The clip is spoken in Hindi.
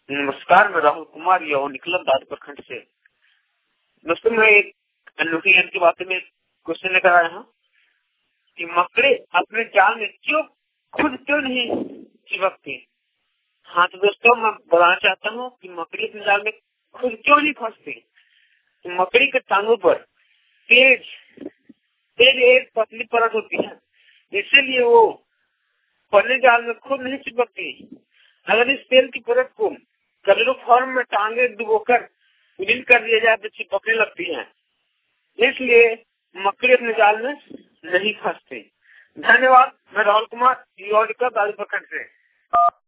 नमस्कार, मैं राहुल कुमार यौ निकलम दाद प्रखंड से। दोस्तों, मैं एक अनोखी की बातें में क्वेश्चन लेकर आया हूँ कि मकड़े अपने जाल में खुद क्यों नहीं चिपकते। हाँ तो दोस्तों, मैं बताना चाहता हूँ कि मकड़ी अपने जाल में खुद क्यों नहीं फंसते। तो मकड़ी के टांगों पर तेज तेज एक पतली परत होती है, इसीलिए वो पन्ने जाल में खुद नहीं चिपकती। अगर इस तेल की परत को क्लोरोफॉर्म में टांगे डुबोकर विलीन कर दिया जाए तो चिपकने लगती है, इसलिए मकड़ी अपने जाल में नहीं फंसते। धन्यवाद। मैं राहुल कुमार प्रखंड से।